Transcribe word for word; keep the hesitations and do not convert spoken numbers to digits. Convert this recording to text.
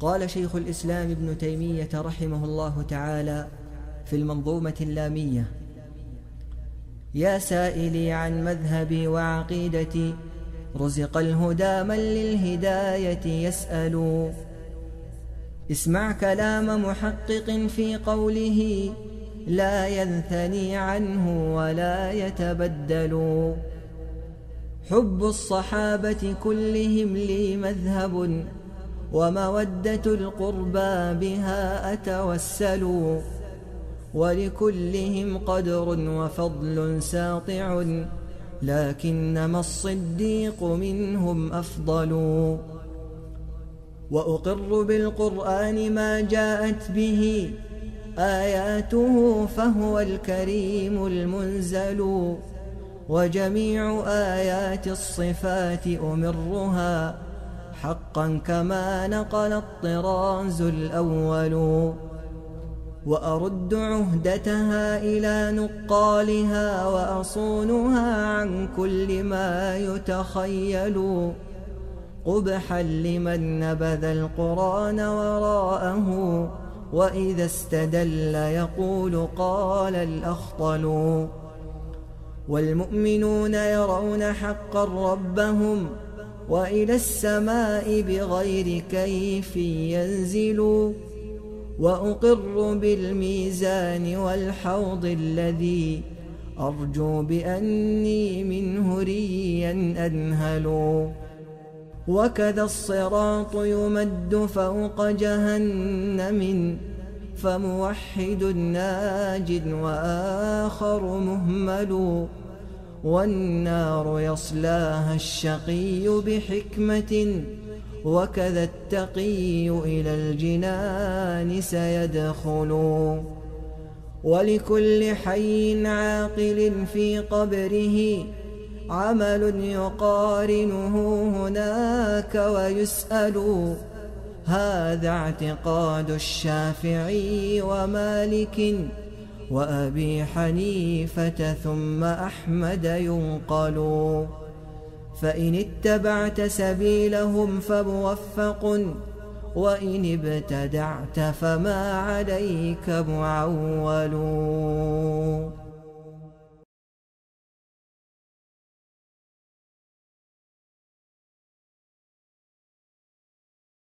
قال شيخ الإسلام ابن تيمية رحمه الله تعالى في المنظومة اللامية: يا سائلي عن مذهبي وعقيدتي، رزق الهدى من للهداية يسأل. اسمع كلام محقق في قوله، لا ينثني عنه ولا يتبدل. حب الصحابة كلهم لي مذهب، ومودة القربى بها أتوسل. ولكلهم قدر وفضل ساطع، لكنما الصديق منهم أفضل. وأقر بالقرآن ما جاءت به آياته، فهو الكريم المنزل. وجميع آيات الصفات أمرها حقا كما نقل الطراز الأول. وأرد عهدتها إلى نقالها، وأصونها عن كل ما يتخيل. قبحا لمن نبذ القرآن وراءه، وإذا استدل يقول قال الأخطل. والمؤمنون يرون حقا ربهم، وإلى السماء بغير كيف ينزل. وأقر بالميزان والحوض الذي أرجو بأني منه ريا أنهل. وكذا الصراط يمد فوق جهنم، فموحد ناج وآخر مهمل. والنار يصلاها الشقي بحكمة، وكذا التقي إلى الجنان سيدخل. ولكل حي عاقل في قبره عمل يقارنه هناك ويسأل. هذا اعتقاد الشافعي ومالك وأبي حنيفة ثم أحمد ينقل. فإن اتبعت سبيلهم فموفق، وإن ابتدعت فما عليك معول.